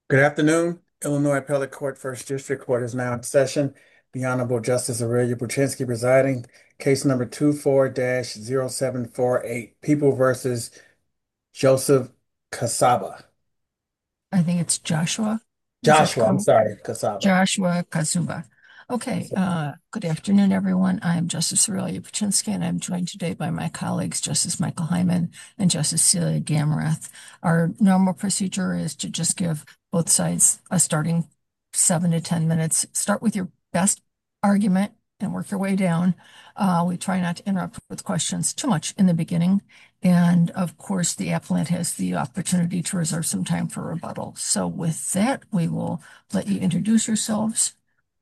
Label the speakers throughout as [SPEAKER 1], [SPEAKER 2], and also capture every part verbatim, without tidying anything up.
[SPEAKER 1] Good afternoon. Illinois Appellate Court First District Court is now in session. The Honorable Justice Aurelia Buczynski presiding. Case number two four dash zero seven four eight, People versus Joseph Kasaba.
[SPEAKER 2] I think it's Joshua. Is that
[SPEAKER 1] Joshua, I'm
[SPEAKER 2] correct?
[SPEAKER 1] sorry, Kasaba.
[SPEAKER 2] Joshua Kazuba. Okay, uh, good afternoon, everyone. I'm Justice Aurelia Paczynski, and I'm joined today by my colleagues, Justice Michael Hyman and Justice Celia Gamrath. Our normal procedure is to just give both sides a starting seven to ten minutes. Start with your best argument and work your way down. Uh, we try not to interrupt with questions too much in the beginning. And of course, the appellant has the opportunity to reserve some time for rebuttal. So with that, we will let you introduce yourselves.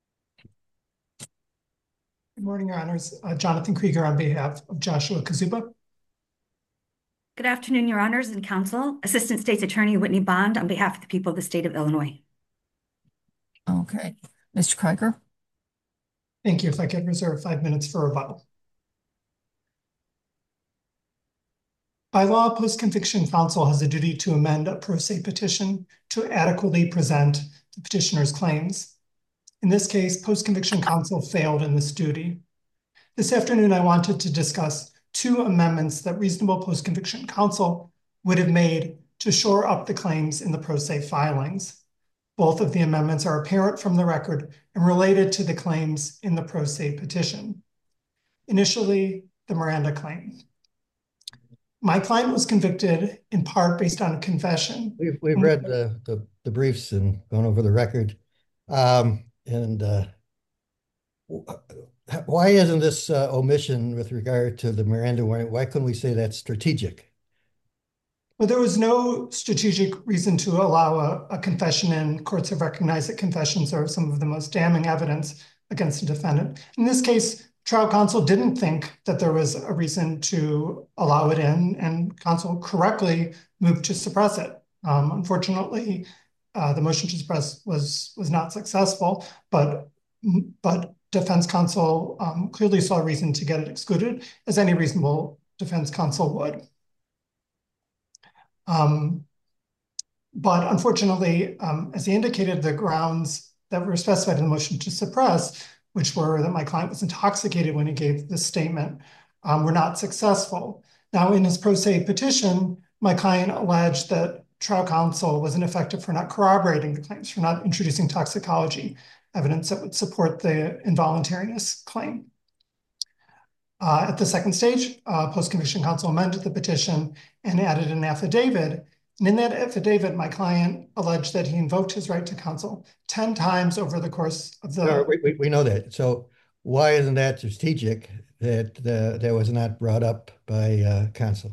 [SPEAKER 3] Good morning, Your Honors. Uh, Jonathan Krieger on behalf of Joshua Kazuba.
[SPEAKER 4] Good afternoon, Your Honors and Counsel. Assistant State's Attorney Whitney Bond on behalf of the people of the state of Illinois.
[SPEAKER 2] Okay. Mister Krieger?
[SPEAKER 3] Thank you. If I could reserve five minutes for rebuttal. By law, post-conviction counsel has a duty to amend a pro se petition to adequately present the petitioner's claims. In this case, post-conviction counsel failed in this duty. This afternoon, I wanted to discuss two amendments that reasonable post-conviction counsel would have made to shore up the claims in the pro se filings. Both of the amendments are apparent from the record and related to the claims in the pro se petition. Initially, the Miranda claim. My client was convicted in part based on a confession.
[SPEAKER 5] We've, we've read the, the, the briefs and gone over the record. Um, and uh, why isn't this uh, omission with regard to the Miranda warning? Why couldn't we say that's strategic?
[SPEAKER 3] Well, there was no strategic reason to allow a, a confession in. Courts have recognized that confessions are some of the most damning evidence against a defendant. In this case, trial counsel didn't think that there was a reason to allow it in, and counsel correctly moved to suppress it. Um, unfortunately, uh, the motion to suppress was was not successful, but but defense counsel um, clearly saw a reason to get it excluded, as any reasonable defense counsel would. Um, but unfortunately, um, as he indicated, the grounds that were specified in the motion to suppress, which were that my client was intoxicated when he gave this statement, um, were not successful. Now, in his pro se petition, my client alleged that trial counsel was ineffective for not corroborating the claims, for not introducing toxicology evidence that would support the involuntariness claim. Uh, at the second stage, uh, post-conviction counsel amended the petition and added an affidavit. And in that affidavit, my client alleged that he invoked his right to counsel ten times over the course of the...
[SPEAKER 5] No, we, we, we know that. So why isn't that strategic that uh, that was not brought up by uh, counsel?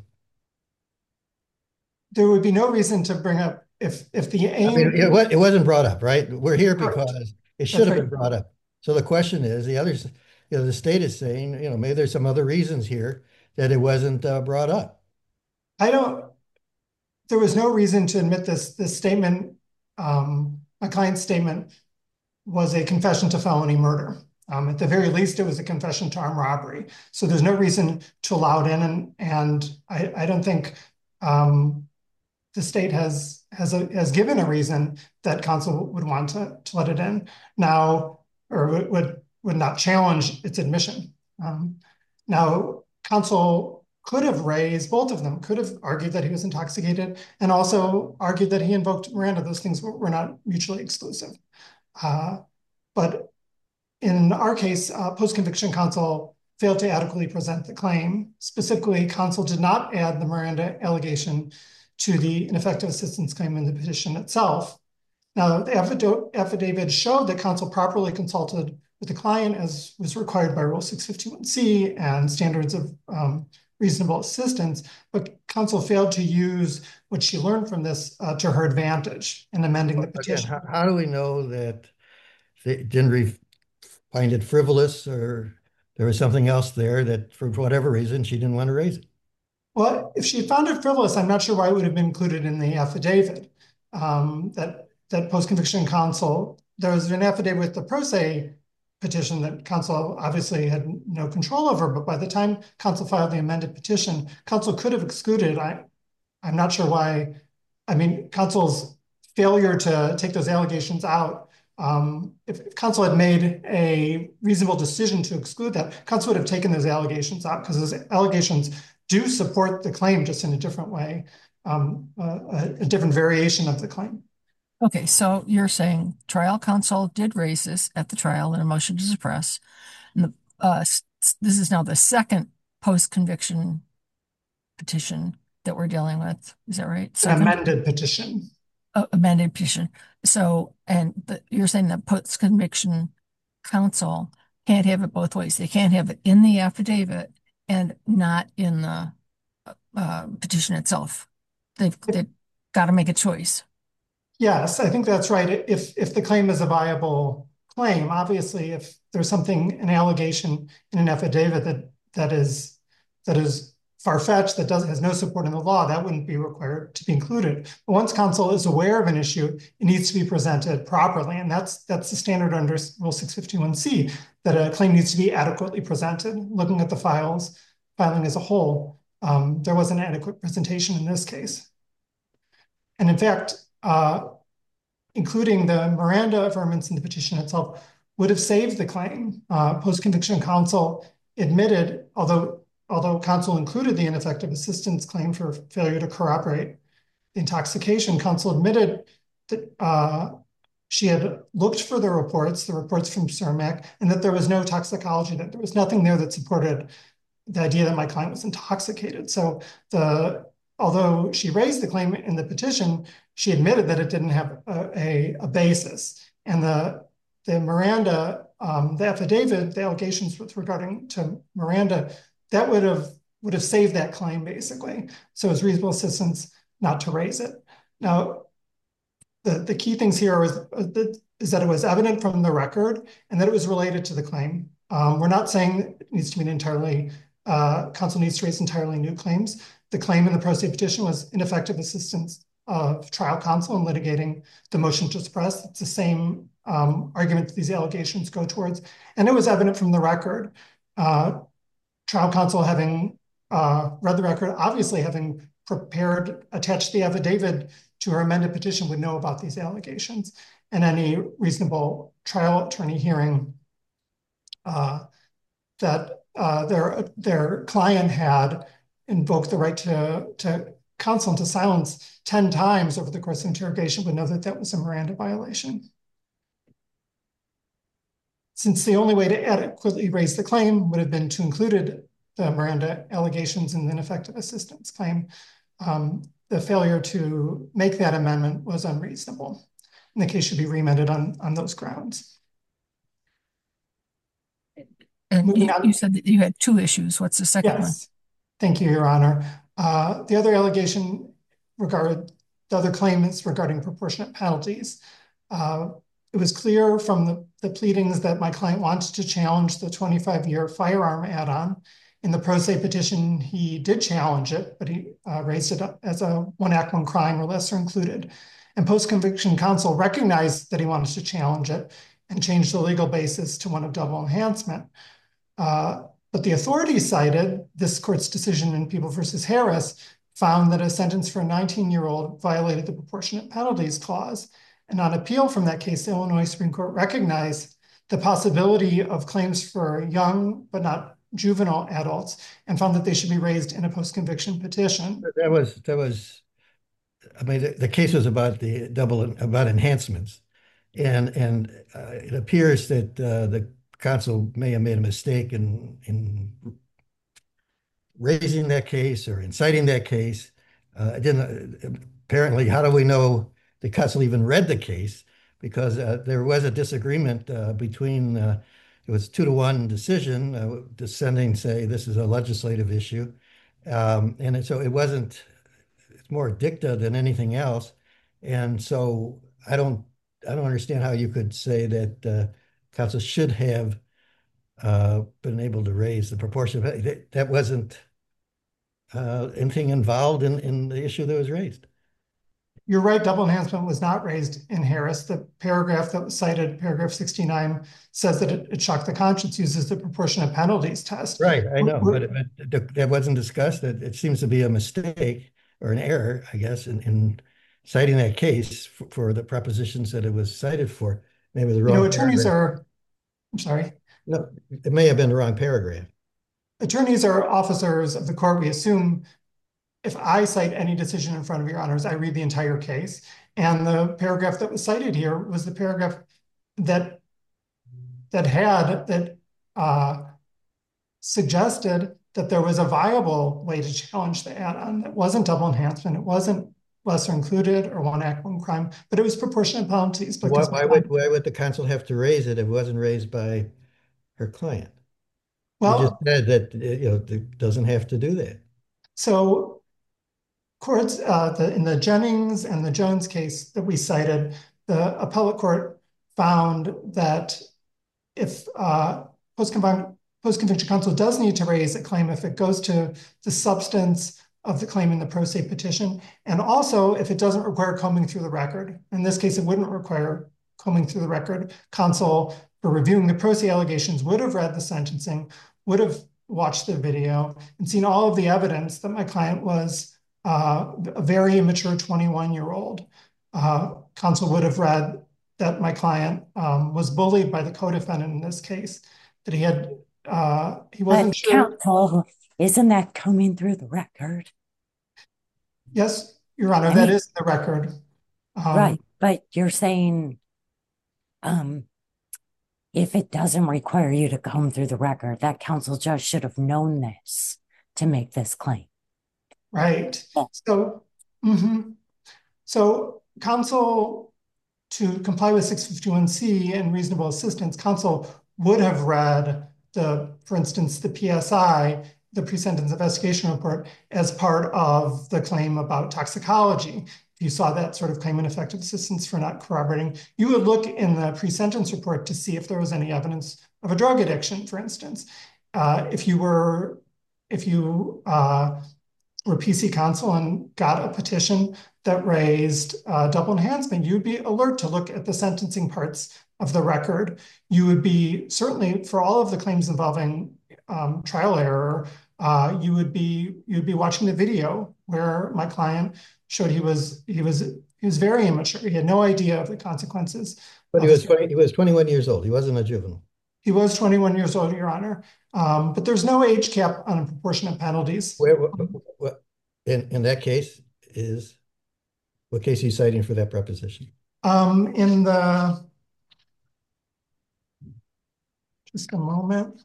[SPEAKER 3] There would be no reason to bring up if if the aim...
[SPEAKER 5] I mean, it, it wasn't brought up, right? We're here because
[SPEAKER 3] Correct.
[SPEAKER 5] It should That's have right. been brought up. So the question is, the others, you know, the state is saying, you know, maybe there's some other reasons here that it wasn't uh, brought up.
[SPEAKER 3] I don't, there was no reason to admit this, this statement. Um, my client's statement was a confession to felony murder. Um, at the very least, it was a confession to armed robbery. So there's no reason to allow it in. And, and I, I don't think um, the state has has a, has given a reason that counsel would want to, to let it in now, or would, would, would not challenge its admission. Um, now, counsel could have raised, both of them could have argued that he was intoxicated and also argued that he invoked Miranda. Those things were, were not mutually exclusive. Uh, but in our case, uh, post-conviction counsel failed to adequately present the claim. Specifically, counsel did not add the Miranda allegation to the ineffective assistance claim in the petition itself. Now, the affidavit showed that counsel properly consulted with the client as was required by Rule six fifty-one C and standards of um, reasonable assistance, but counsel failed to use what she learned from this uh, to her advantage in amending the petition.
[SPEAKER 5] Again, how, how do we know that they didn't find it frivolous, or there was something else there that for whatever reason she didn't want to raise it?
[SPEAKER 3] Well, if she found it frivolous, I'm not sure why it would have been included in the affidavit. Um, that that post-conviction counsel, there was an affidavit with the pro se petition that counsel obviously had no control over, but by the time counsel filed the amended petition, counsel could have excluded. I, I'm not sure why. I mean, counsel's failure to take those allegations out, um, if, if counsel had made a reasonable decision to exclude that, counsel would have taken those allegations out because those allegations do support the claim just in a different way, um, a, a different variation of the claim.
[SPEAKER 2] Okay, so you're saying trial counsel did raise this at the trial in a motion to suppress. And the, uh, s- this is now the second post-conviction petition that we're dealing with. Is that right?
[SPEAKER 3] An
[SPEAKER 2] Second
[SPEAKER 3] amended petition.
[SPEAKER 2] uh, amended petition. So, and the, you're saying that post-conviction counsel can't have it both ways. They can't have it in the affidavit and not in the uh, petition itself. They've, they've got to make a choice.
[SPEAKER 3] Yes, I think that's right. If if the claim is a viable claim, obviously, if there's something, an allegation in an affidavit that that is that is far-fetched, that doesn't has no support in the law, that wouldn't be required to be included. But once counsel is aware of an issue, it needs to be presented properly, and that's that's the standard under Rule six fifty-one C, that a claim needs to be adequately presented. Looking at the files, filing as a whole, um, there was an adequate presentation in this case, and in fact. Uh, including the Miranda affirmance in the petition itself, would have saved the claim. Uh, post-conviction counsel admitted, although although counsel included the ineffective assistance claim for failure to corroborate the intoxication, counsel admitted that uh, she had looked for the reports, the reports from C I R M A C, and that there was no toxicology, that there was nothing there that supported the idea that my client was intoxicated. So the although she raised the claim in the petition, she admitted that it didn't have a, a, a basis. And the, the Miranda, um, the affidavit, the allegations with regarding to Miranda, that would have would have saved that claim basically. So it's reasonable assistance not to raise it. Now, the, the key things here is, is that it was evident from the record and that it was related to the claim. Um, we're not saying it needs to be an entirely, uh, counsel needs to raise entirely new claims. The claim in the pro se petition was ineffective assistance of trial counsel in litigating the motion to suppress. It's the same um, argument that these allegations go towards. And it was evident from the record. Uh, trial counsel having uh, read the record, obviously having prepared, attached the affidavit to her amended petition would know about these allegations. And any reasonable trial attorney hearing uh, that uh, their, their client had invoked the right to, to counsel and to silence ten times over the course of interrogation would know that that was a Miranda violation. Since the only way to adequately raise the claim would have been to include the Miranda allegations in the ineffective assistance claim, um, the failure to make that amendment was unreasonable. And the case should be remanded on, on those grounds.
[SPEAKER 2] And you, you said that you had two issues. What's the second
[SPEAKER 3] yes.
[SPEAKER 2] one?
[SPEAKER 3] Thank you, Your Honor. Uh, the other allegation regarded the other claimants regarding proportionate penalties. Uh, it was clear from the, the pleadings that my client wanted to challenge the twenty-five year firearm add-on. In the pro se petition, he did challenge it, but he uh, raised it up as a one act, one crime or lesser included. And post-conviction counsel recognized that he wanted to challenge it and change the legal basis to one of double enhancement. Uh, But the authorities cited, this court's decision in People versus Harris, found that a sentence for a nineteen year old violated the proportionate penalties clause. And on appeal from that case, the Illinois Supreme Court recognized the possibility of claims for young but not juvenile adults and found that they should be raised in a post-conviction petition.
[SPEAKER 5] That was, that was, I mean, the, the case was about the double, about enhancements. And, and uh, it appears that uh, the counsel may have made a mistake in, in raising that case or inciting that case. Uh, didn't, apparently, how do we know the counsel even read the case? Because uh, there was a disagreement uh, between, uh, it was two to one decision, uh, dissenting say this is a legislative issue. Um, and it, so it wasn't, it's more dicta than anything else. And so I don't, I don't understand how you could say that uh, counsel should have uh, been able to raise the proportion. That, that wasn't uh, anything involved in, in the issue that was raised.
[SPEAKER 3] You're right, double enhancement was not raised in Harris. The paragraph that was cited, paragraph sixty-nine, says that it, it shocked the conscience, uses the proportionate penalties test.
[SPEAKER 5] Right, I know,
[SPEAKER 3] We're,
[SPEAKER 5] but, but that wasn't discussed. It, it seems to be a mistake or an error, I guess, in, in citing that case for, for the propositions that it was cited for. Maybe the
[SPEAKER 3] You know,
[SPEAKER 5] wrong
[SPEAKER 3] attorneys
[SPEAKER 5] paragraph.
[SPEAKER 3] are, I'm sorry,
[SPEAKER 5] No, it may have been the wrong paragraph.
[SPEAKER 3] attorneys are officers of the court. We assume if I cite any decision in front of your honors, I read the entire case. And the paragraph that was cited here was the paragraph that that had that uh, suggested that there was a viable way to challenge the add-on. It wasn't double enhancement. It wasn't lesser included or one act, one crime, but it was proportionate penalties.
[SPEAKER 5] Why,
[SPEAKER 3] Because
[SPEAKER 5] why would why would the counsel have to raise it if it wasn't raised by her client? You just
[SPEAKER 3] well,
[SPEAKER 5] said that you know it doesn't have to do that.
[SPEAKER 3] so courts uh, the, in the Jennings and the Jones case that we cited, the appellate court found that if uh, post-conviction post-conviction counsel does need to raise a claim if it goes to the substance of the claim in the pro se petition, and also if it doesn't require combing through the record. In this case, it wouldn't require combing through the record. Counsel, for reviewing the pro se allegations, would have read the sentencing, would have watched the video, and seen all of the evidence that my client was uh, a very immature twenty-one-year-old. Uh, counsel would have read that my client um, was bullied by the co-defendant in this case, that he had, uh, he wasn't
[SPEAKER 6] But
[SPEAKER 3] sure.
[SPEAKER 6] counsel, isn't that coming through the record?
[SPEAKER 3] Yes, Your Honor,
[SPEAKER 6] I
[SPEAKER 3] that
[SPEAKER 6] mean-
[SPEAKER 3] is the record. Um,
[SPEAKER 6] Right, but you're saying, um, if it doesn't require you to comb through the record, that counsel judge should have known this to make this claim.
[SPEAKER 3] Right.
[SPEAKER 6] Oh.
[SPEAKER 3] So, mhm. So counsel, to comply with six fifty-one C and reasonable assistance, counsel would have read the, for instance, the P S I, the pre-sentence investigation report, as part of the claim about toxicology. If you saw that sort of claim ineffective assistance for not corroborating, you would look in the pre-sentence report to see if there was any evidence of a drug addiction, for instance. Uh, if you were, if you uh, were P C counsel and got a petition that raised uh, double enhancement, you'd be alert to look at the sentencing parts of the record. You would be certainly, for all of the claims involving um, trial error, uh, you would be you'd be watching the video where my client showed he was he was he was very immature. He had no idea of the consequences.
[SPEAKER 5] But he was twenty, he was twenty-one years old. He wasn't a juvenile.
[SPEAKER 3] He was twenty-one years old, Your Honor. Um, but there's no age cap on proportionate penalties.
[SPEAKER 5] Where, what, what, in in that case is what case are you citing for that proposition?
[SPEAKER 3] Um, in the just a moment.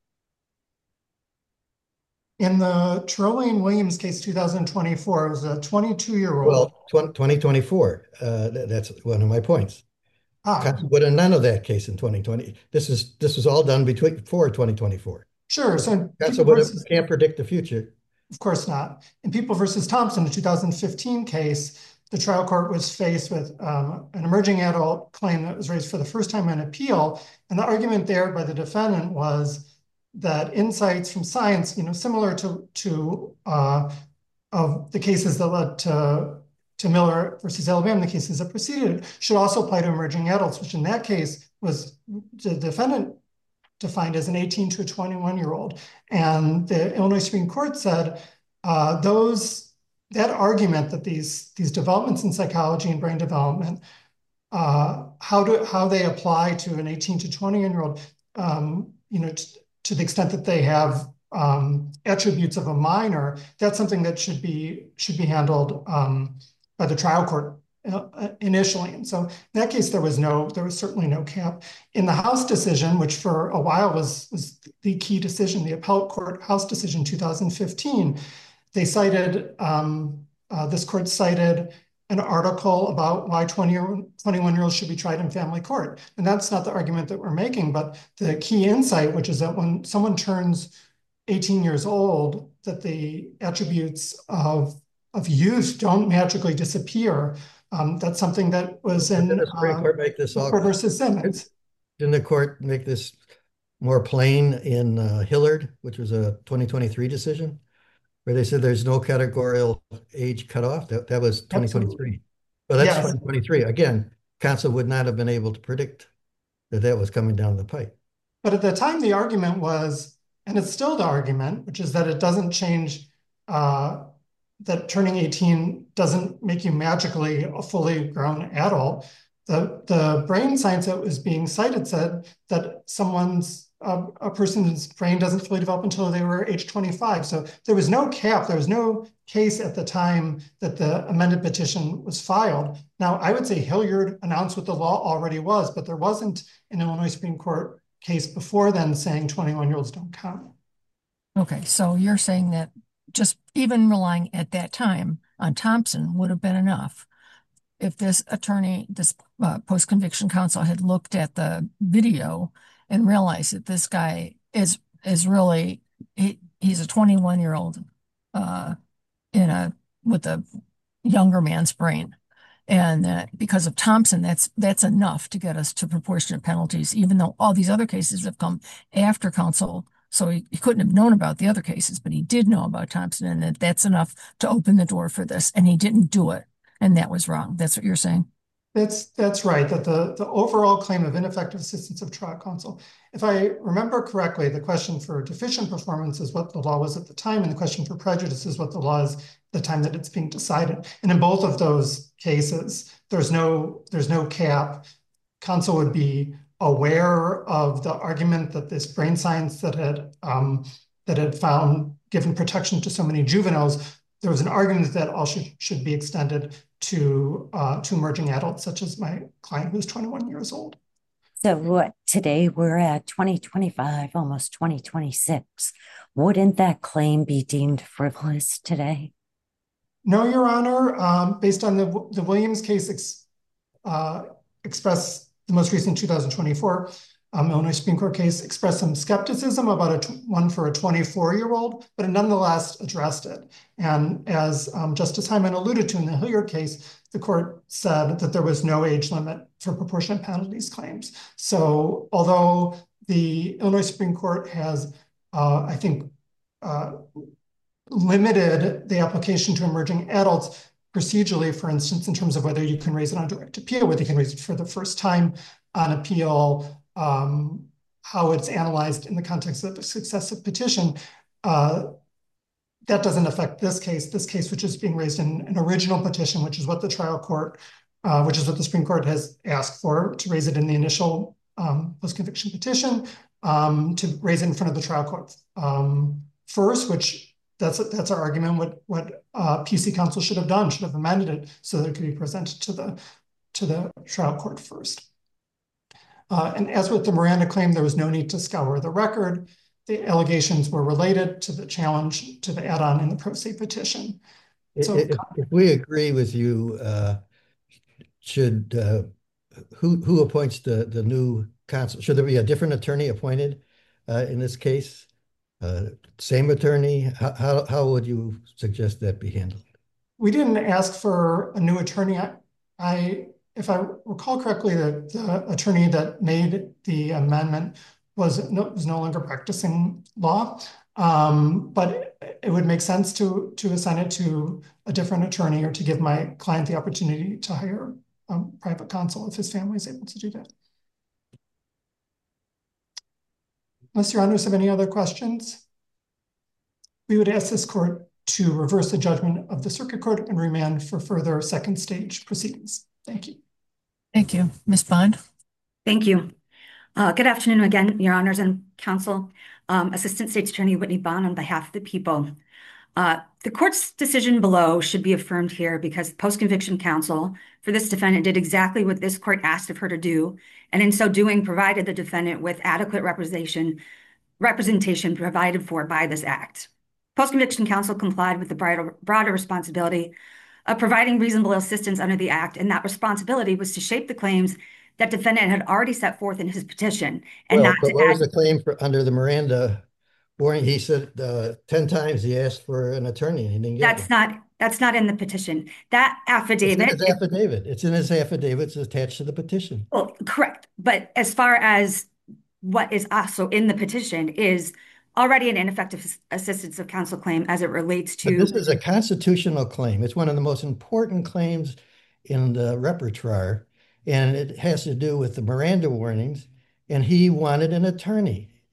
[SPEAKER 3] In the Tyrolian Williams case, two thousand twenty-four, it was a twenty-two-year-old.
[SPEAKER 5] Well, twenty twenty-four. Uh, that, that's one of my points.
[SPEAKER 3] ah,
[SPEAKER 5] But in none of that case in twenty twenty. This is this was all done between before twenty twenty-four.
[SPEAKER 3] sure. So
[SPEAKER 5] Counsel
[SPEAKER 3] People
[SPEAKER 5] would have,
[SPEAKER 3] versus,
[SPEAKER 5] can't predict the future.
[SPEAKER 3] of course not. In People versus Thompson, the two thousand fifteen case, the trial court was faced with um, an emerging adult claim that was raised for the first time on appeal. And the argument there by the defendant was that insights from science, you know, similar to to uh, of the cases that led to to Miller versus Alabama, the cases that preceded, should also apply to emerging adults, which in that case was the defendant defined as an eighteen to a twenty-one-year-old. And the Illinois Supreme Court said uh, those that argument that these these developments in psychology and brain development, uh, how do how they apply to an eighteen to twenty-year-old, um, you know, t- to the extent that they have um, attributes of a minor, that's something that should be should be handled um, by the trial court uh, initially. And so in that case, there was no, there was certainly no cap. In the House decision, which for a while was, was the key decision, the appellate court House decision two thousand fifteen, they cited, um, uh, this court cited an article about why twenty or twenty-one-year-olds should be tried in family court. And that's not the argument that we're making, but the key insight, which is that when someone turns eighteen years old, that the attributes of, of youth don't magically disappear. Um, that's something that was in
[SPEAKER 5] Didn't the Supreme
[SPEAKER 3] uh,
[SPEAKER 5] Court make this all?
[SPEAKER 3] Court versus Simmons.
[SPEAKER 5] Didn't the court make this more plain in uh, Hillard, which was a twenty twenty-three decision, where they said there's no categorical age cutoff? That that was twenty twenty-three. Well, that's
[SPEAKER 3] Yes.
[SPEAKER 5] twenty twenty-three. Again, counsel would not have been able to predict that that was coming down the pipe.
[SPEAKER 3] But at the time, the argument was, and it's still the argument, which is that it doesn't change uh, that turning eighteen doesn't make you magically a fully grown adult. The, the brain science that was being cited said that someone's, uh, a person's brain doesn't fully develop until they were age twenty-five. So there was no cap, there was no case at the time that the amended petition was filed. Now, I would say Hilliard announced what the law already was, but there wasn't an Illinois Supreme Court case before then saying twenty-one-year-olds don't count.
[SPEAKER 2] Okay, so you're saying that just even relying at that time on Thompson would have been enough. If this attorney, this uh, post-conviction counsel had looked at the video and realized that this guy is is really he, he's a twenty-one year old uh, in a with a younger man's brain, and uh, because of Thompson, that's that's enough to get us to proportionate penalties, even though all these other cases have come after counsel. So he, he couldn't have known about the other cases, but he did know about Thompson, and that that's enough to open the door for this, and he didn't do it. And that was wrong. That's what you're saying?
[SPEAKER 3] That's that's right, that the, the overall claim of ineffective assistance of trial counsel, if I remember correctly, the question for deficient performance is what the law was at the time, and the question for prejudice is what the law is at the time that it's being decided. And in both of those cases, there's no there's no cap. Counsel would be aware of the argument that this brain science that had um, that had found given protection to so many juveniles, there was an argument that all should, should be extended to uh, to emerging adults, such as my client who's twenty-one years old.
[SPEAKER 6] So what, today we're at twenty twenty-five, almost twenty twenty-six. Wouldn't that claim be deemed frivolous today?
[SPEAKER 3] No, Your Honor. Um, based on the, the Williams case ex, uh, expressed, the most recent two thousand twenty-four um, Illinois Supreme Court case expressed some skepticism about a one for a twenty-four-year-old, but it nonetheless addressed it. And as um, Justice Hyman alluded to in the Hilliard case, the court said that there was no age limit for proportionate penalties claims. So although the Illinois Supreme Court has, uh, I think, uh, limited the application to emerging adults procedurally, for instance, in terms of whether you can raise it on direct appeal, whether you can raise it for the first time on appeal, um, how it's analyzed in the context of a successive petition, uh, that doesn't affect this case. This case, which is being raised in an original petition, which is what the trial court, uh, which is what the Supreme Court has asked for, to raise it in the initial um, post-conviction petition, um, to raise it in front of the trial court um, first, which that's that's our argument. What what uh, P C counsel should have done, should have amended it so that it could be presented to the to the trial court first. Uh, and as with the Miranda claim, there was no need to scour the record. The allegations were related to the challenge to the add-on in the pro se petition. So,
[SPEAKER 5] if, if we agree with you, uh, should uh, who who appoints the the new counsel? Should there be a different attorney appointed uh, in this case? Uh, same attorney? How, how how would you suggest that be handled?
[SPEAKER 3] We didn't ask for a new attorney. I, I if I recall correctly, the, the attorney that made the amendment was no, was no longer practicing law, um, but it, it would make sense to to assign it to a different attorney or to give my client the opportunity to hire a private counsel if his family is able to do that. Unless your honors have any other questions, we would ask this court to reverse the judgment of the circuit court and remand for further second stage proceedings. Thank you.
[SPEAKER 2] Thank you. Miz Bond.
[SPEAKER 4] Thank you. Uh, good afternoon again, your honors and counsel. Um, Assistant State's Attorney Whitney Bond on behalf of the people. Uh, the court's decision below should be affirmed here because post-conviction counsel for this defendant did exactly what this court asked of her to do, and in so doing provided the defendant with adequate representation, representation provided for by this act. Post-conviction counsel complied with the broader, broader responsibility of providing reasonable assistance under the act, and that responsibility was to shape the claims that defendant had already set forth in his petition, and
[SPEAKER 5] well,
[SPEAKER 4] not
[SPEAKER 5] but
[SPEAKER 4] to
[SPEAKER 5] what
[SPEAKER 4] add.
[SPEAKER 5] was the claim for under the Miranda warning? He said uh, ten times he asked for an attorney and he didn't get
[SPEAKER 4] That's
[SPEAKER 5] one.
[SPEAKER 4] not that's not in the petition. That affidavit.
[SPEAKER 5] It's in his affidavit. It's in his affidavit. It's attached to the petition.
[SPEAKER 4] Well, correct. But as far as what is also in the petition is already an ineffective assistance of counsel claim as it relates to.
[SPEAKER 5] But this is a constitutional claim. It's one of the most important claims in the repertoire, and it has to do with the Miranda warnings. And he wanted an attorney,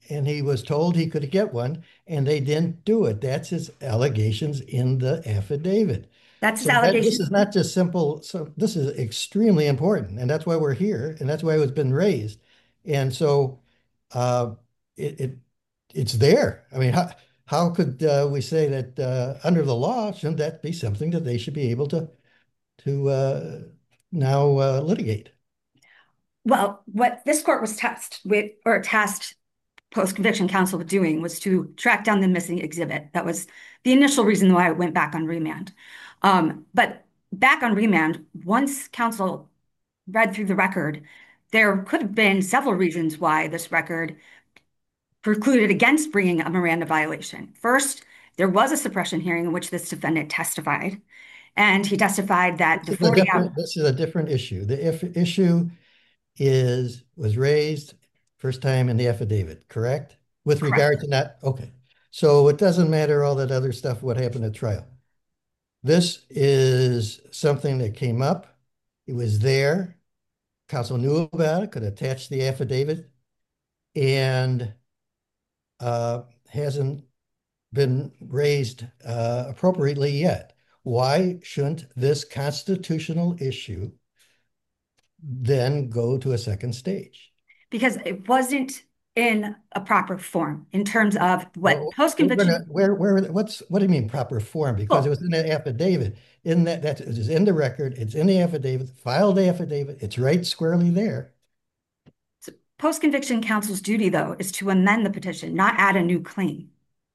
[SPEAKER 5] and he was told he could get one, and they didn't do it. That's his allegations in the affidavit.
[SPEAKER 4] That's his
[SPEAKER 5] So that, this
[SPEAKER 4] allegation.
[SPEAKER 5] is not just simple. So this is extremely important, and that's why we're here, and that's why it's been raised. And so uh, it, it it's there. I mean, how how could uh, we say that uh, under the law, shouldn't that be something that they should be able to to uh, now uh, litigate?
[SPEAKER 4] Well, what this court was tasked with, or tasked post-conviction counsel with doing, was to track down the missing exhibit. That was the initial reason why I went back on remand. Um, but back on remand, once counsel read through the record, there could have been several reasons why this record precluded against bringing a Miranda violation. First, there was a suppression hearing in which this defendant testified, and he testified that the
[SPEAKER 5] This is a
[SPEAKER 4] forty
[SPEAKER 5] different,
[SPEAKER 4] hour.
[SPEAKER 5] this is a different issue. The if issue is was raised first time in the affidavit, correct? With regard to that, okay. So it doesn't matter all that other stuff, what happened at trial. This is something that came up. It was there. Counsel knew about it, could attach the affidavit, and uh, hasn't been raised uh, appropriately yet. Why shouldn't this constitutional issue then go to a second stage?
[SPEAKER 4] Because it wasn't in a proper form in terms of what
[SPEAKER 5] Well,
[SPEAKER 4] post-conviction.
[SPEAKER 5] where, where, what's, what do you mean proper form? Because it was in the affidavit. In that, that is in the record. It's in the affidavit, filed affidavit. It's right squarely there.
[SPEAKER 4] Post-conviction counsel's duty, though, is to amend the petition, not add a new claim.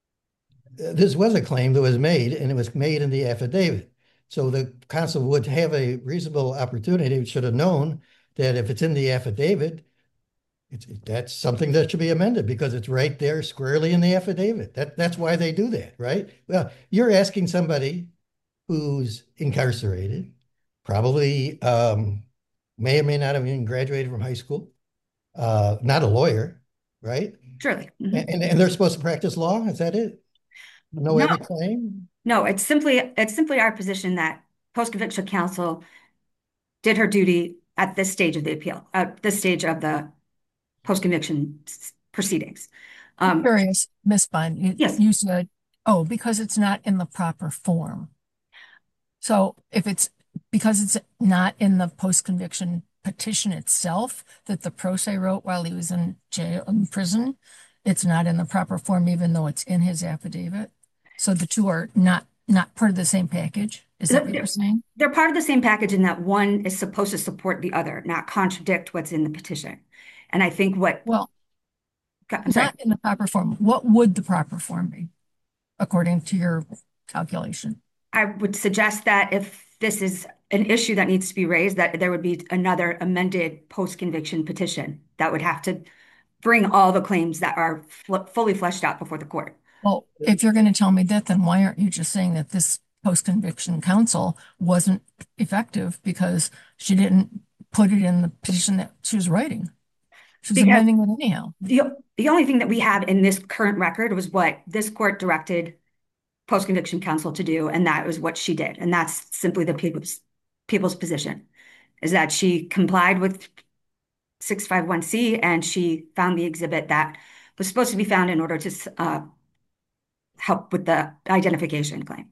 [SPEAKER 5] This was a claim that was made, and it was made in the affidavit. So the counsel would have a reasonable opportunity, should have known that if it's in the affidavit, it's, that's something that should be amended because it's right there squarely in the affidavit. That, that's why they do that, right? Well, you're asking somebody who's incarcerated, probably um, may or may not have even graduated from high school, uh, not a lawyer, right?
[SPEAKER 4] Surely. Mhm.
[SPEAKER 5] And, and they're supposed to practice law. Is that it? Know
[SPEAKER 4] No.
[SPEAKER 5] every claim?
[SPEAKER 4] No, it's simply it's simply our position that post-conviction counsel did her duty at this stage of the appeal, at this stage of the post-conviction s- proceedings.
[SPEAKER 2] I'm
[SPEAKER 4] Um,
[SPEAKER 2] curious, Miss Bond, you,
[SPEAKER 4] Yes.
[SPEAKER 2] you said, oh, because it's not in the proper form. So if it's because it's not in the post-conviction petition itself that the pro se wrote while he was in jail, in prison, it's not in the proper form, even though it's in his affidavit. So the two are not not part of the same package. Is that what you're saying?
[SPEAKER 4] They're part of the same package in that one is supposed to support the other, not contradict what's in the petition. And I think what,
[SPEAKER 2] Well,
[SPEAKER 4] I'm sorry,
[SPEAKER 2] not in the proper form. What would the proper form be, according to your calculation?
[SPEAKER 4] I would suggest that if this is an issue that needs to be raised, that there would be another amended post-conviction petition that would have to bring all the claims that are fl- fully fleshed out before the court.
[SPEAKER 2] Well, if you're going to tell me that, then why aren't you just saying that this post-conviction counsel wasn't effective because she didn't put it in the petition that she was writing? She was
[SPEAKER 4] Because
[SPEAKER 2] amending it anyhow.
[SPEAKER 4] the, the only thing that we have in this current record was what this court directed post-conviction counsel to do, and that was what she did. And that's simply the people's people's position, is that she complied with six fifty-one C and she found the exhibit that was supposed to be found in order to uh, help with the identification claim.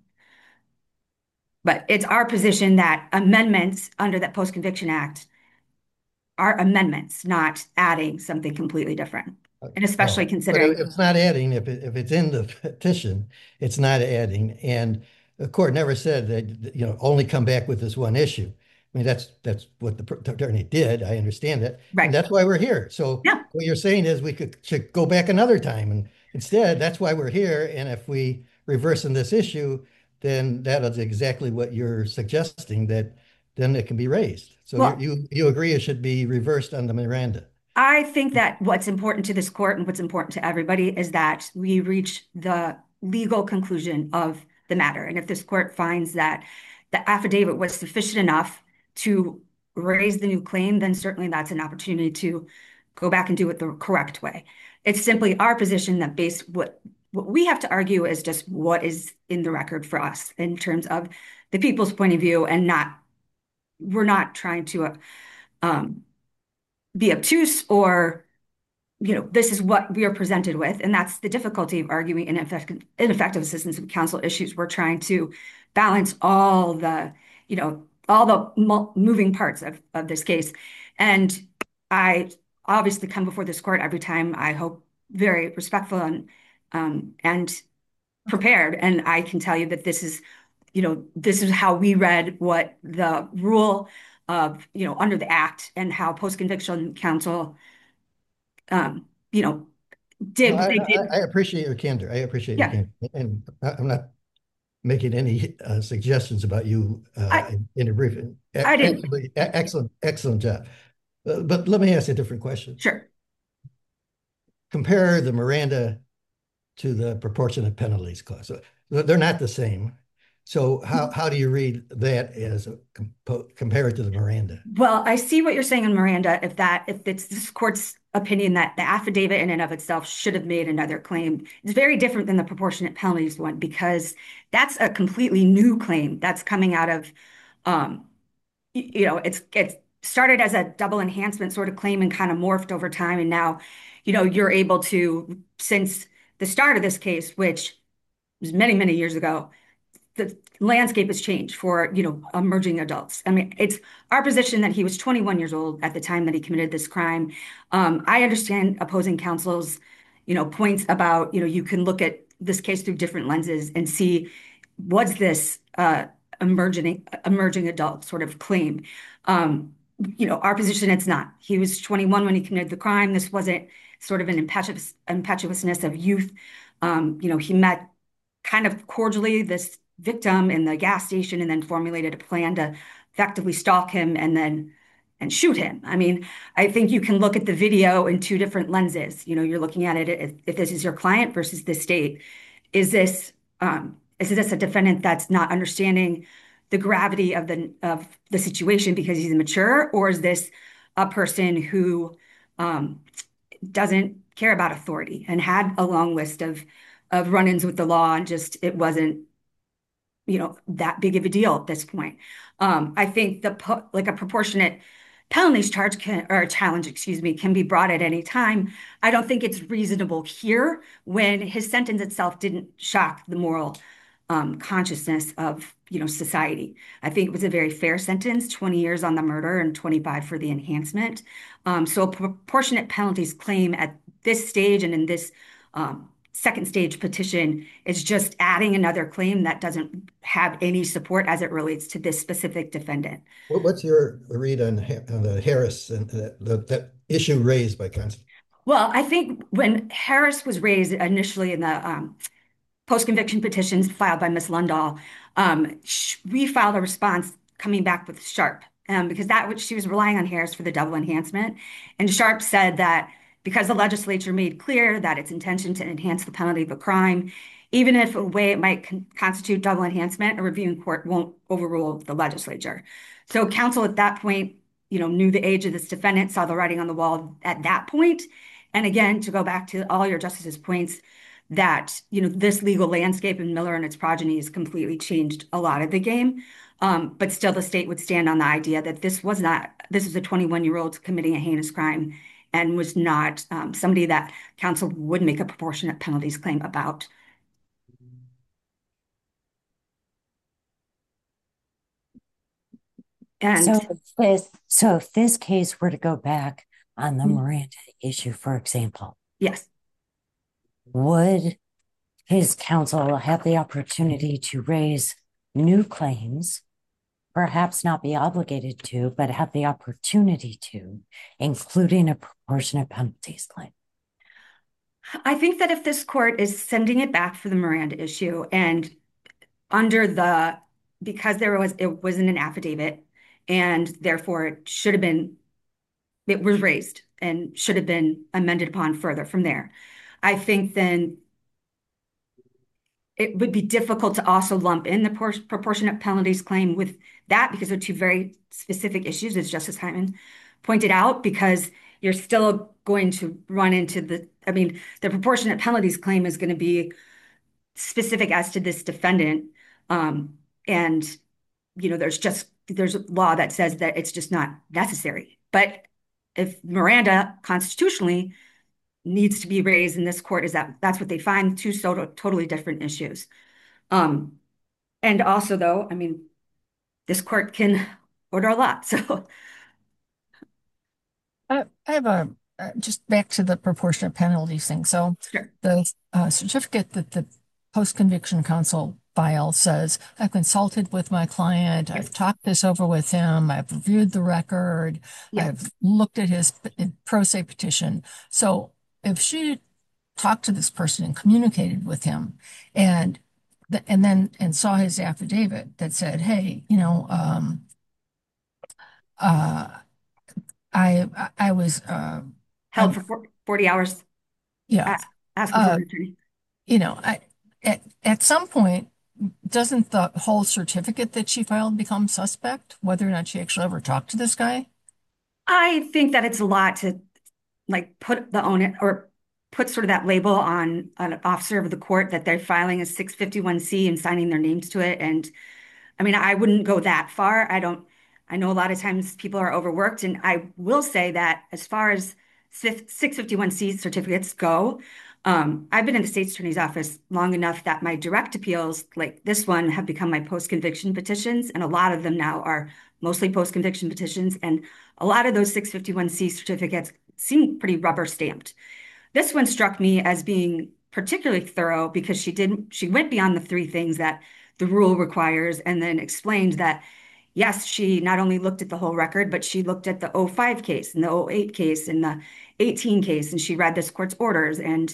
[SPEAKER 4] But it's our position that amendments under that Post-Conviction Act are amendments, not adding something completely different. And especially
[SPEAKER 5] Oh, but
[SPEAKER 4] considering,
[SPEAKER 5] it- it's not adding, if it, if it's in the petition, it's not adding. And the court never said that, you know, only come back with this one issue. I mean, that's, that's what the attorney did. I understand that.
[SPEAKER 4] Right.
[SPEAKER 5] And that's why we're here. So
[SPEAKER 4] Yeah.
[SPEAKER 5] what you're saying is we could, should go back another time. And instead, that's why we're here. And if we reverse in this issue, then that is exactly what you're suggesting, that then it can be raised. So
[SPEAKER 4] Well-
[SPEAKER 5] you, you, you agree it should be reversed on the Miranda.
[SPEAKER 4] I think that what's important to this court and what's important to everybody is that we reach the legal conclusion of the matter. And if this court finds that the affidavit was sufficient enough to raise the new claim, then certainly that's an opportunity to go back and do it the correct way. It's simply our position that based what what we have to argue is just what is in the record for us in terms of the people's point of view, and not, we're not trying to uh, um, be obtuse or you know, this is what we are presented with. And that's the difficulty of arguing ineffective, ineffective assistance of counsel issues. We're trying to balance all the, you know, all the moving parts of, of this case. And I obviously come before this court every time, I hope very respectful and, um, and prepared. And I can tell you that this is, you know, this is how we read what the rule of, you know, under the act and how post-conviction counsel, um, you know, did
[SPEAKER 5] No,
[SPEAKER 4] what
[SPEAKER 5] I,
[SPEAKER 4] they
[SPEAKER 5] I,
[SPEAKER 4] did.
[SPEAKER 5] I appreciate your candor. I appreciate your
[SPEAKER 4] Yeah.
[SPEAKER 5] candor. And I- I'm not making any uh, suggestions about you uh,
[SPEAKER 4] I,
[SPEAKER 5] in, in a briefing. E-
[SPEAKER 4] I didn't.
[SPEAKER 5] Actually, e- excellent, excellent job. Uh, but let me ask you a different question.
[SPEAKER 4] Sure.
[SPEAKER 5] Compare the Miranda to the proportionate penalties clause. So they're not the same. So how, how do you read that as a compo- compared to the Miranda?
[SPEAKER 4] Well, I see what you're saying on Miranda. If that, if it's this court's opinion that the affidavit in and of itself should have made another claim, it's very different than the proportionate penalties one because that's a completely new claim that's coming out of, um, y- you know, it's it's started as a double enhancement sort of claim and kind of morphed over time, and now, you know, you're able to, since the start of this case, which was many many years ago, the landscape has changed for, you know, emerging adults. I mean, it's our position that he was twenty-one years old at the time that he committed this crime. Um, I understand opposing counsel's, you know, points about, you know, you can look at this case through different lenses and see, was this uh, emerging emerging adult sort of claim? Um, you know, our position, it's not. He was twenty-one when he committed the crime. This wasn't sort of an impetuous impetuousness of youth. Um, you know, he met kind of cordially this victim in the gas station and then formulated a plan to effectively stalk him and then and shoot him. I mean, I think you can look at the video in two different lenses. You know, you're looking at it if, if this is your client versus the state. Is this um, is this a defendant that's not understanding the gravity of the of the situation because he's immature, or is this a person who um, doesn't care about authority and had a long list of of run-ins with the law and just it wasn't, you know, that big of a deal at this point. Um, I think the like a proportionate penalties charge can, or challenge, excuse me, can be brought at any time. I don't think it's reasonable here when his sentence itself didn't shock the moral um, consciousness of, you know, society. I think it was a very fair sentence, twenty years on the murder and twenty-five for the enhancement. Um, so a proportionate penalties claim at this stage and in this um, second stage petition is just adding another claim that doesn't have any support as it relates to this specific defendant.
[SPEAKER 5] What, what's your read on, on the Harris and the, the, that issue raised by counsel?
[SPEAKER 4] Well, I think when Harris was raised initially in the um, post-conviction petitions filed by Miz Lundahl, um, we filed a response coming back with Sharp um, because that which she was relying on Harris for the double enhancement. And Sharp said that because the legislature made clear that its intention to enhance the penalty of a crime, even if a way it might con constitute double enhancement, a reviewing court won't overrule the legislature. So counsel at that point, you know, knew the age of this defendant, saw the writing on the wall at that point. And again, to go back to all your justices' points, that, you know, this legal landscape in Miller and its progeny has completely changed a lot of the game. Um, but still, the state would stand on the idea that this was not, this was a twenty-one-year-old committing a heinous crime and was not um, somebody that counsel would make a proportionate penalties claim about. And
[SPEAKER 6] So if this, so if this case were to go back on the
[SPEAKER 4] Mhm.
[SPEAKER 6] Miranda issue, for example,
[SPEAKER 4] yes,
[SPEAKER 6] would his counsel have the opportunity to raise new claims, perhaps not be obligated to, but have the opportunity to, including a proportionate penalties claim?
[SPEAKER 4] I think that if this court is sending it back for the Miranda issue and under the, because there was, it wasn't an affidavit and therefore it should have been, it was raised and should have been amended upon further from there. I think then it would be difficult to also lump in the proportionate penalties claim with that because they're two very specific issues, as Justice Hyman pointed out, because you're still going to run into the, I mean, the proportionate penalties claim is going to be specific as to this defendant. Um, and, you know, there's just, there's a law that says that it's just not necessary. But if Miranda constitutionally needs to be raised in this court is that that's what they find, two so totally different issues. Um, and also though, I mean, this court can order a lot, so.
[SPEAKER 2] I, I have a, uh, just back to the proportionate penalties thing. So
[SPEAKER 4] Sure.
[SPEAKER 2] the uh, certificate that the post-conviction counsel file says, I've consulted with my client, I've
[SPEAKER 4] Yes.
[SPEAKER 2] talked this over with him, I've reviewed the record,
[SPEAKER 4] Yeah.
[SPEAKER 2] I've looked at his p- pro se petition. So if she talked to this person and communicated with him and the, and then and saw his affidavit that said, hey, you know, um, uh, I I I was uh,
[SPEAKER 4] Held
[SPEAKER 2] I'm
[SPEAKER 4] for four- forty hours,
[SPEAKER 2] yeah,
[SPEAKER 4] a- asking for
[SPEAKER 2] uh,
[SPEAKER 4] an attorney.
[SPEAKER 2] you know, I at at some point, doesn't the whole certificate that she filed become suspect, whether or not she actually ever talked to this guy?
[SPEAKER 4] I think that it's a lot to like put the own or put sort of that label on an officer of the court that they're filing a six fifty-one C and signing their names to it. And I mean, I wouldn't go that far. I don't, I know a lot of times people are overworked. And I will say that as far as six fifty-one C certificates go, um, I've been in the state's attorney's office long enough that my direct appeals, like this one, have become my post-conviction petitions. And a lot of them now are mostly post-conviction petitions. And a lot of those six fifty-one C certificates seem pretty rubber stamped. This one struck me as being particularly thorough because she did she went beyond the three things that the rule requires and then explained that yes, she not only looked at the whole record, but she looked at the oh five case and the oh eight case and the eighteen case, and she read this court's orders. And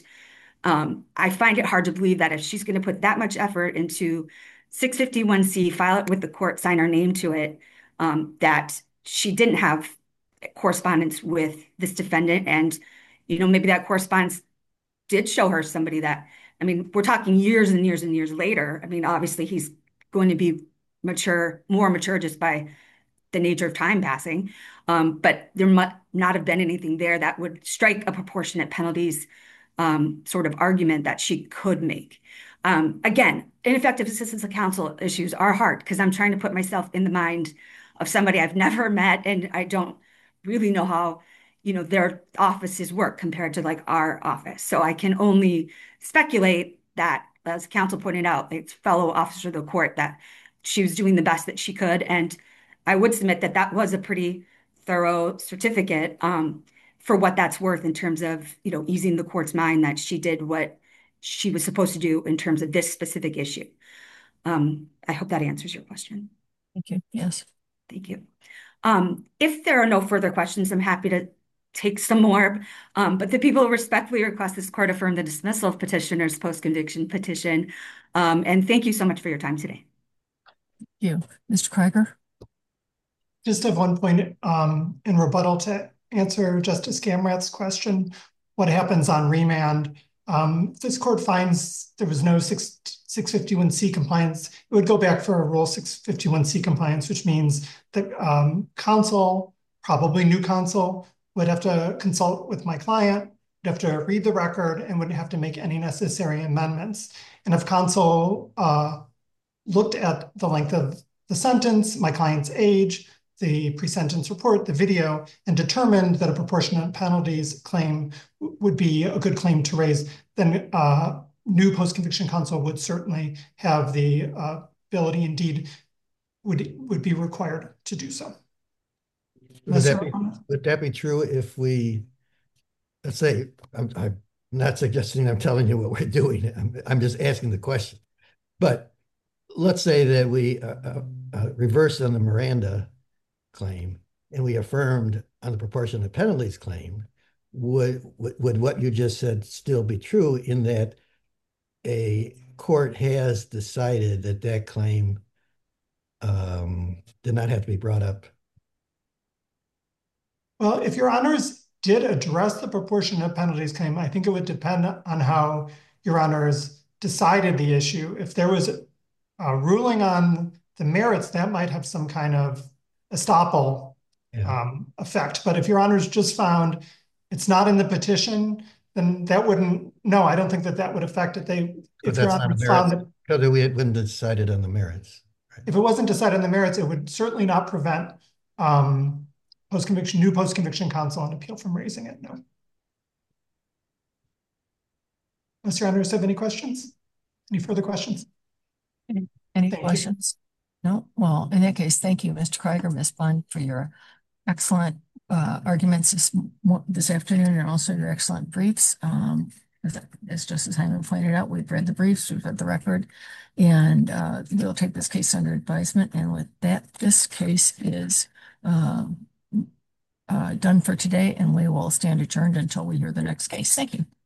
[SPEAKER 4] um, I find it hard to believe that if she's going to put that much effort into six fifty-one C, file it with the court, sign her name to it, um, that she didn't have correspondence with this defendant. And, you know, maybe that correspondence did show her somebody that, I mean, we're talking years and years and years later. I mean, obviously he's going to be mature, more mature just by the nature of time passing. Um, but there might not have been anything there that would strike a proportionate penalties um, sort of argument that she could make. Um, again, ineffective assistance of counsel issues are hard because I'm trying to put myself in the mind of somebody I've never met, and I don't really know how, you know, their offices work compared to like our office. So I can only speculate that, as counsel pointed out, it's fellow officer of the court, that she was doing the best that she could. And I would submit that that was a pretty thorough certificate um, for what that's worth in terms of, you know, easing the court's mind that she did what she was supposed to do in terms of this specific issue. Um, I hope that answers your question.
[SPEAKER 2] Thank you. Yes.
[SPEAKER 4] Thank you. Um, if there are no further questions, I'm happy to take some more. Um, but the people respectfully request this court affirm the dismissal of petitioner's post-conviction petition. Um, and thank you so much for your time today.
[SPEAKER 2] Thank you. Mister Krieger?
[SPEAKER 3] Just have one point um, in rebuttal to answer Justice Gamrath's question. What happens on remand? Um, if this court finds there was no six fifty-one C compliance, it would go back for a Rule six fifty-one C compliance, which means that um, counsel, probably new counsel, would have to consult with my client, would have to read the record, and would have to make any necessary amendments. And if counsel uh, looked at the length of the sentence, my client's age, the pre-sentence report, the video, and determined that a proportionate penalties claim would be a good claim to raise, then uh, new post-conviction counsel would certainly have the uh, ability, indeed, would, would be required to do so.
[SPEAKER 5] Would that, be, would that be true if we, let's say, I'm, I'm not suggesting I'm telling you what we're doing, I'm, I'm just asking the question, but let's say that we uh, uh, uh, reversed on the Miranda claim and we affirmed on the proportionate penalties claim, would, would, would what you just said still be true in that a court has decided that that claim um, did not have to be brought up?
[SPEAKER 3] Well, if your honors did address the proportionate penalties claim, I think it would depend on how your honors decided the issue. If there was a ruling on the merits, that might have some kind of estoppel yeah. um, effect. But if your honors just found it's not in the petition, then that wouldn't, no, I don't think that that would affect it. They,
[SPEAKER 5] if your honors found that, because we wouldn't have decided on the merits.
[SPEAKER 3] Right? If it wasn't decided on the merits, it would certainly not prevent um, post-conviction, new post-conviction counsel on appeal from raising it, no. Unless your honors have any questions? Any further questions?
[SPEAKER 2] Any, any
[SPEAKER 3] Thank you.
[SPEAKER 2] questions? No? Well, in that case, thank you, Mister Krieger, Miz Bond, for your excellent uh, arguments this, mo- this afternoon and also your excellent briefs. Um, as, as Justice Hyman pointed out, we've read the briefs, we've read the record, and uh, we'll take this case under advisement. And with that, this case is um, uh, done for today, and we will stand adjourned until we hear the next case. Thank you.